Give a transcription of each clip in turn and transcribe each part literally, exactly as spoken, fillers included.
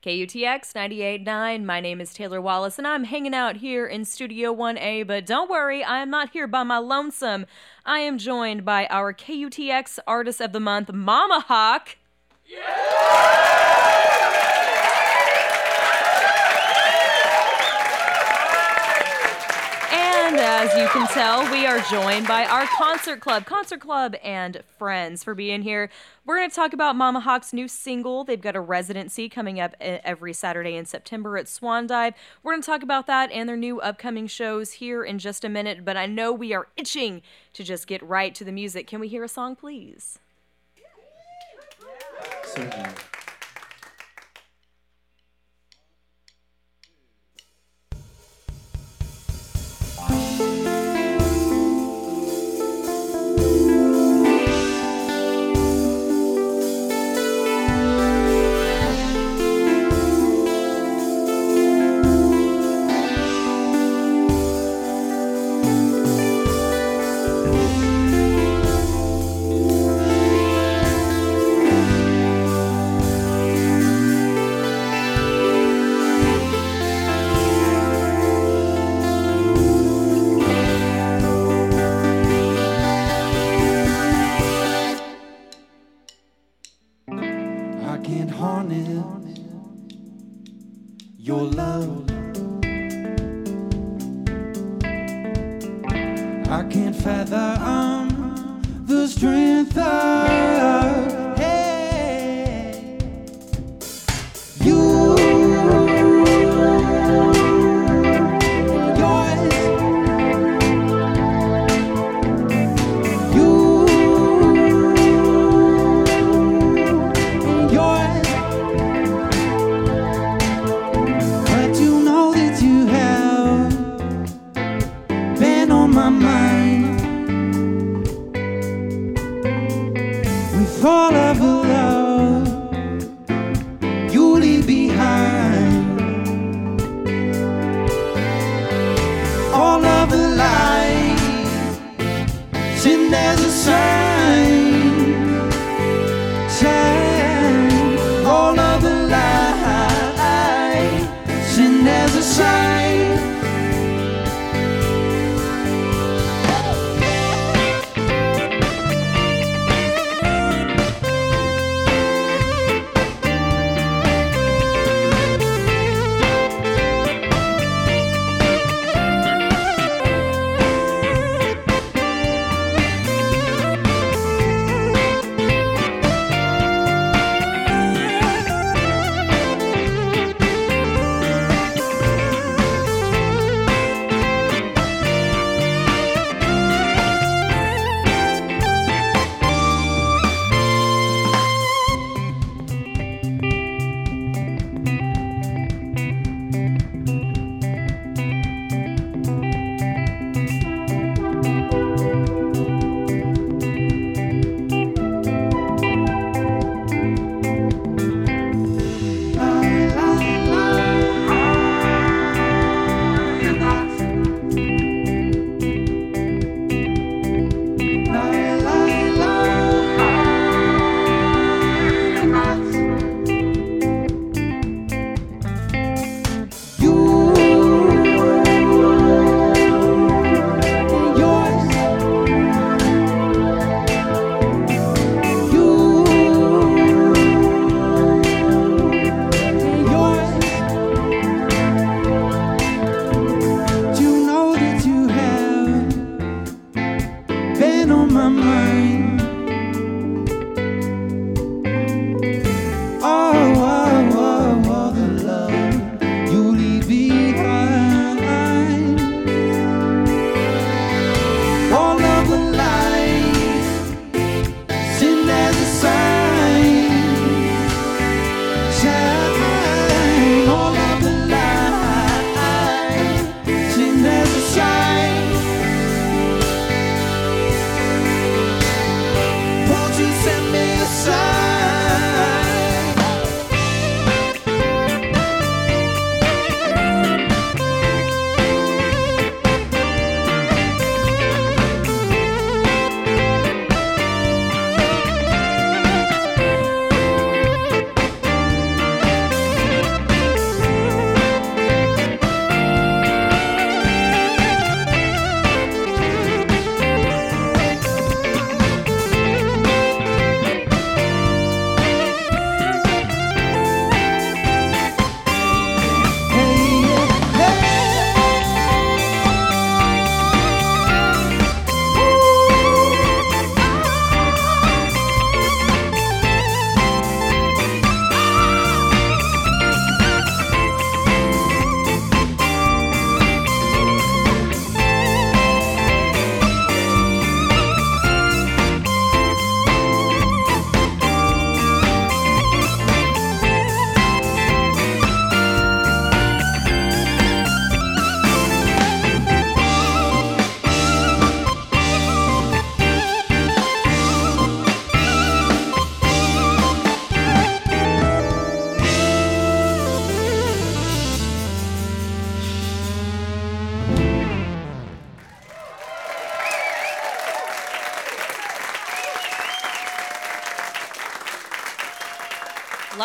K U T X ninety-eight point nine. My name is Taylor Wallace, and I'm hanging out here in Studio one A, but don't worry, I am not here by my lonesome. I am joined by our K U T X Artist of the Month, Mama Hawk. And as you can tell, we are joined by our Concert Club, Concert Club and friends for being here. We're going to talk about Mama Hawk's new single. They've got a residency coming up every Saturday in September at Swan Dive. We're going to talk about that and their new upcoming shows here in just a minute, but I know we are itching to just get right to the music. Can we hear a song, please? Certainly. Your love, I can't fathom the strength of hey, you, yours, you, yours. My mind, we fall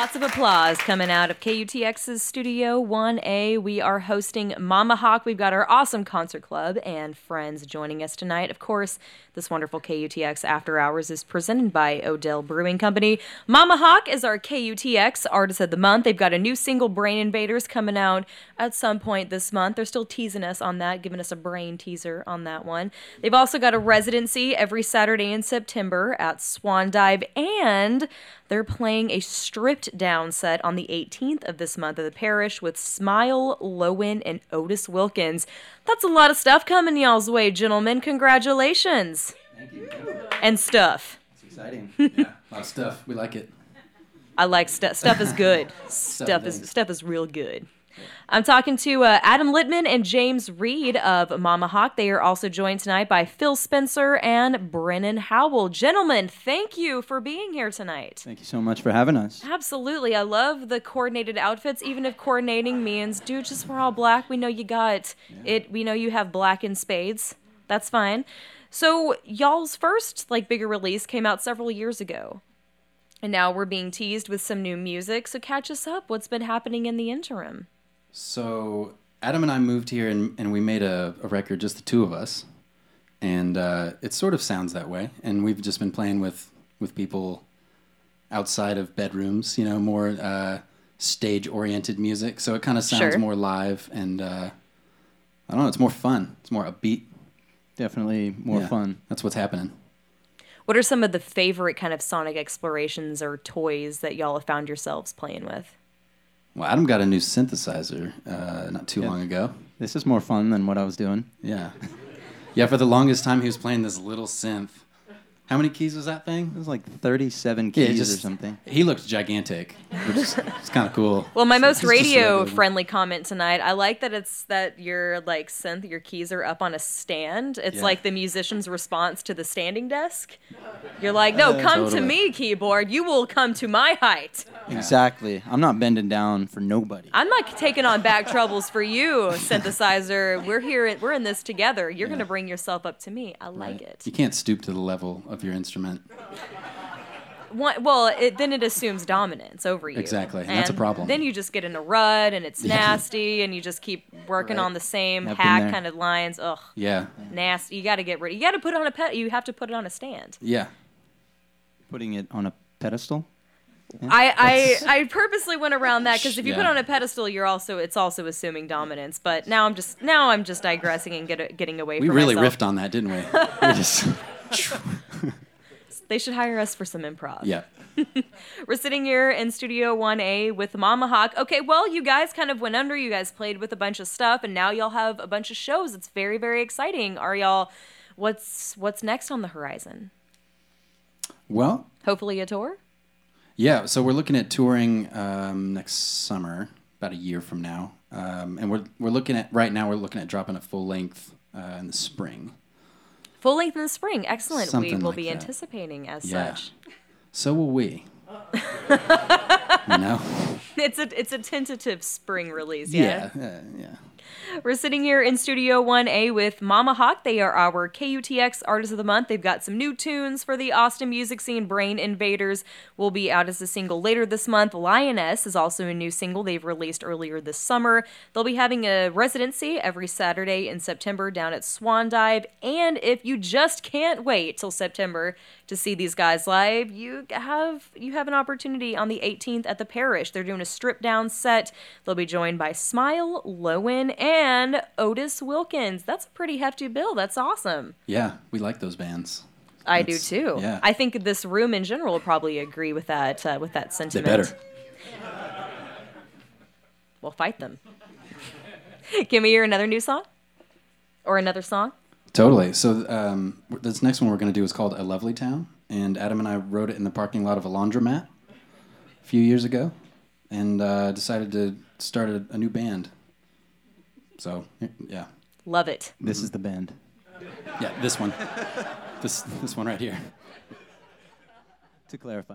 Lots of applause coming out of K U T X's Studio one A. We are hosting Mama Hawk. We've got our awesome concert club and friends joining us tonight. Of course, this wonderful K U T X After Hours is presented by Odell Brewing Company. Mama Hawk is our K U T X Artist of the Month. They've got a new single, Brain Invaders, coming out at some point this month. They're still teasing us on that, giving us a brain teaser on that one. They've also got a residency every Saturday in September at Swan Dive, and they're playing a stripped down set on the eighteenth of this month at the Parish with Smile, Lowen, and Otis Wilkins. That's a lot of stuff coming y'all's way, gentlemen. Congratulations. Thank you. And stuff. It's exciting. Yeah, a lot of stuff. We like it. I like stuff. Stuff is good. stuff is stuff is real good. I'm talking to uh, Adam Littman and James Reed of Mama Hawk. They are also joined tonight by Phil Spencer and Brennan Howell. Gentlemen, thank you for being here tonight. Thank you so much for having us. Absolutely. I love the coordinated outfits, even if coordinating means, dude, just we're all black. We know you got yeah. it. We know you have black in spades. That's fine. So y'all's first like bigger release came out several years ago. And now we're being teased with some new music. So catch us up. What's been happening in the interim? So Adam and I moved here and, and we made a, a record, just the two of us. And uh, it sort of sounds that way. And we've just been playing with, with people outside of bedrooms, you know, more uh, stage-oriented music. So it kind of sounds sure. more live and, uh, I don't know, it's more fun. It's more upbeat. Definitely more yeah, fun. That's what's happening. What are some of the favorite kind of sonic explorations or toys that y'all have found yourselves playing with? Well, Adam got a new synthesizer uh, not too yeah. long ago. This is more fun than what I was doing. Yeah. Yeah, for the longest time he was playing this little synth. How many keys was that thing? It was like thirty-seven keys yeah, just, or something. He looked gigantic, which is kind of cool. Well, my most It's just radio-friendly comment tonight, I like that it's that your like synth, your keys are up on a stand. It's Yeah. like the musician's response to the standing desk. You're like, no, come Totally. to me, keyboard. You will come to my height. Exactly. I'm not bending down for nobody. I'm not taking on back troubles for you, synthesizer. We're here. We're in this together. You're Yeah. gonna bring yourself up to me. I like Right. it. You can't stoop to the level of your instrument. One, well, it, then it assumes dominance over you. Exactly, and that's a problem. Then you just get in a rut, and it's Yeah. nasty, and you just keep working Right. on the same I've been hack there. kind of lines. Ugh, Yeah. nasty. You got to get rid. You got to put it on a pet. You have to put it on a stand. Yeah. Putting it on a pedestal? I, I I purposely went around that because if you put it Yeah. on a pedestal, you're also it's also assuming dominance. But now I'm just now I'm just digressing and get, getting away We from really myself. riffed on that, didn't we? we just, They should hire us for some improv. yeah. We're sitting here in Studio one A with Mama Hawk. Okay, well, you guys kind of went under. You guys played with a bunch of stuff, and now y'all have a bunch of shows. It's very, very exciting. Are y'all? What's what's next on the horizon? Well, Hopefully a tour. yeah, so we're looking at touring um, next summer, about a year from now. Um, and we're we're looking at, right now, we're looking at dropping a full length uh, in the spring. Full length in the spring. Excellent. Something we will like be that. anticipating as Yeah. such. So will we. You know? It's a it's a tentative spring release. Yeah. Yeah. Uh, yeah. We're sitting here in Studio one A with Mama Hawk. They are our K U T X Artist of the Month. They've got some new tunes for the Austin music scene. Brain Invaders will be out as a single later this month. Lioness is also a new single they've released earlier this summer. They'll be having a residency every Saturday in September down at Swan Dive. And if you just can't wait till September to see these guys live, you have you have an opportunity on the eighteenth at the Parish. They're doing a stripped down set. They'll be joined by Smile, Lowen, and Otis Wilkins. That's a pretty hefty bill. That's awesome. Yeah, we like those bands. I do That's- too. Yeah. I think this room in general will probably agree with that uh, with that They sentiment. better. We'll fight them. Can we hear another new song? Or another song? Totally. So um, this next one we're going to do is called A Lovely Town. And Adam and I wrote it in the parking lot of a laundromat a few years ago. And uh, decided to start a, a new band. So, yeah. Love it. This is the band. Yeah, this one. this this one right here. To clarify.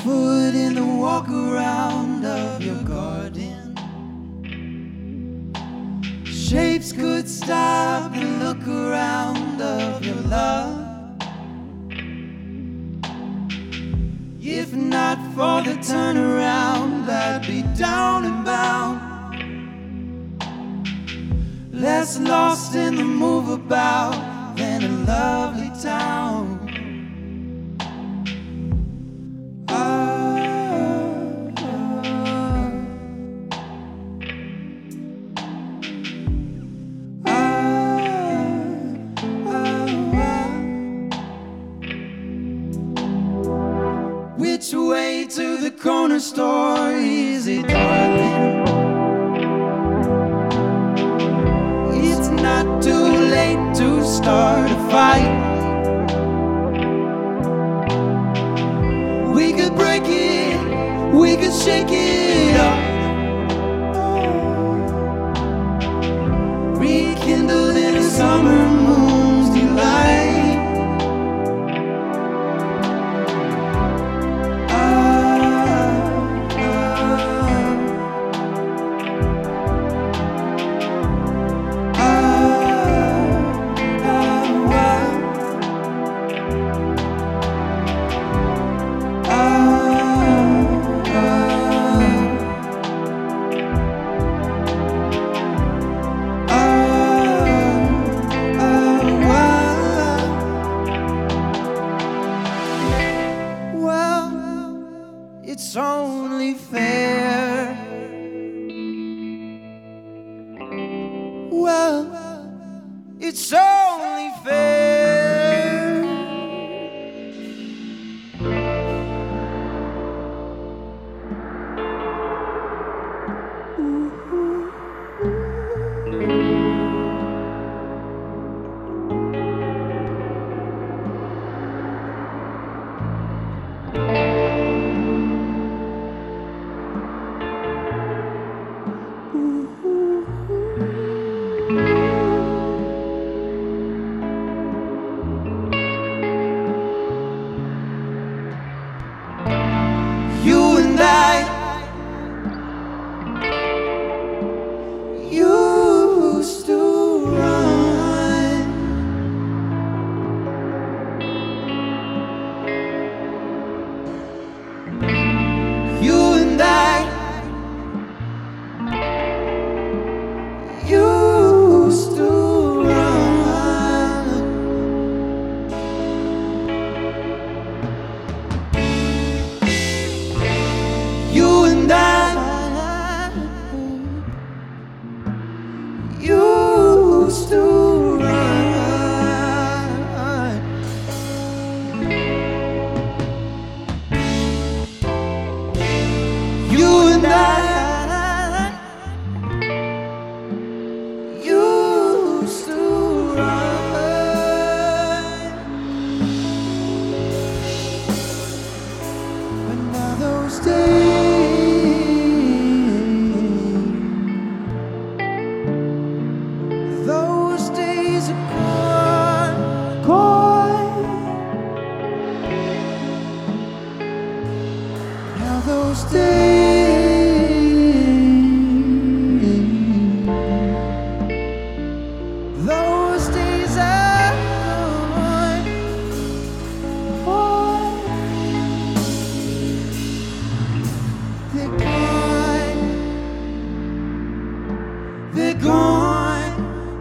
barefoot in the walk around of your garden. Shapes could stop and look around of your love. If not for the turnaround, I'd be down and bound, less lost in the move about than a lovely town. Which way to the corner store is it, darling? It's not too late to start a fight. We could break it, we could shake it up, rekindled in a summer moon's delight. It's only fair. Well, it's only fair. You and I used to run. You and I used to run. You and I used to run. You and I used to run. But now those days, those days are gone, gone. Now those days, those days are gone, gone. They're gone. They're gone.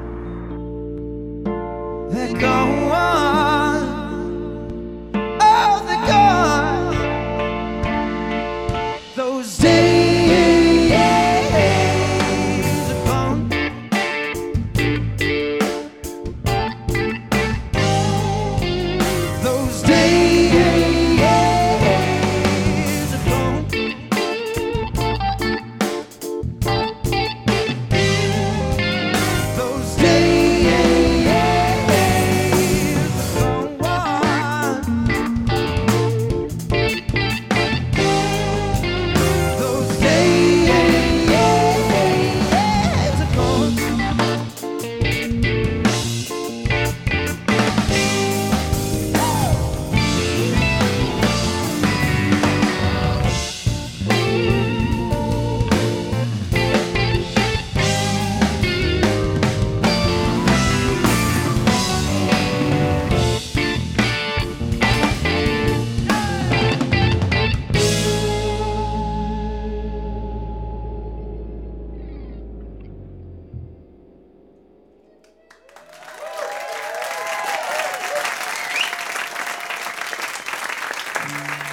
They're gone. Oh, they're gone. Those days are gone. Those days are gone. Those days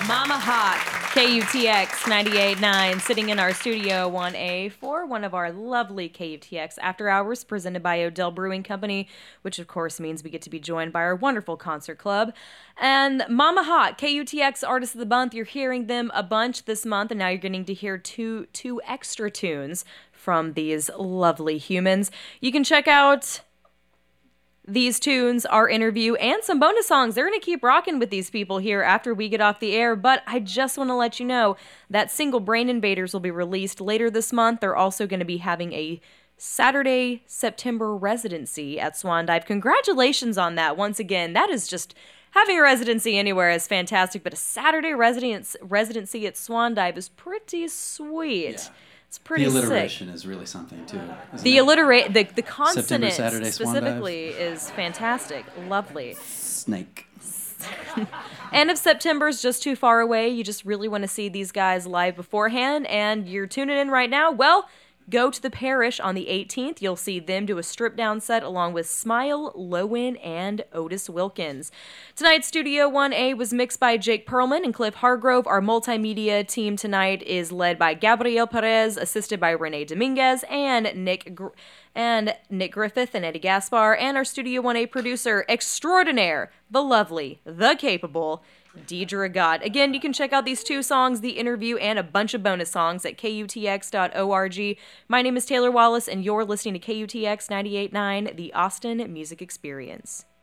Mama Hawk, K U T X ninety-eight point nine, sitting in our Studio one A for one of our lovely K U T X After Hours presented by Odell Brewing Company, which of course means we get to be joined by our wonderful concert club. And Mama Hawk, K U T X Artist of the Month, you're hearing them a bunch this month, and now you're getting to hear two, two extra tunes from these lovely humans. You can check out these tunes, our interview, and some bonus songs. They're going to keep rocking with these people here after we get off the air, but I just want to let you know that single Brain Invaders will be released later this month. They're also going to be having a Saturday, September residency at Swan Dive. Congratulations on that once again. That is just, having a residency anywhere is fantastic, but a Saturday residence, residency at Swan Dive is pretty sweet. Yeah. It's pretty the sick. alliteration is really something too. The it? alliterate the the September, consonant Saturday, Swan Dive. specifically is fantastic. Lovely. Snake. End of September is just too far away. You just really want to see these guys live beforehand, and you're tuning in right now. Well, go to the Parish on the eighteenth. You'll see them do a strip-down set along with Smile, Lowen, and Otis Wilkins. Tonight's Studio one A was mixed by Jake Perlman and Cliff Hargrove. Our multimedia team tonight is led by Gabriel Perez, assisted by Renee Dominguez, and Nick Gr- and Nick Griffith and Eddie Gaspar, and our Studio one A producer extraordinaire, the lovely, the capable, Deidre Gott. Again, you can check out these two songs, the interview, and a bunch of bonus songs at K U T X dot org. My name is Taylor Wallace, and you're listening to K U T X ninety-eight point nine, the Austin Music Experience.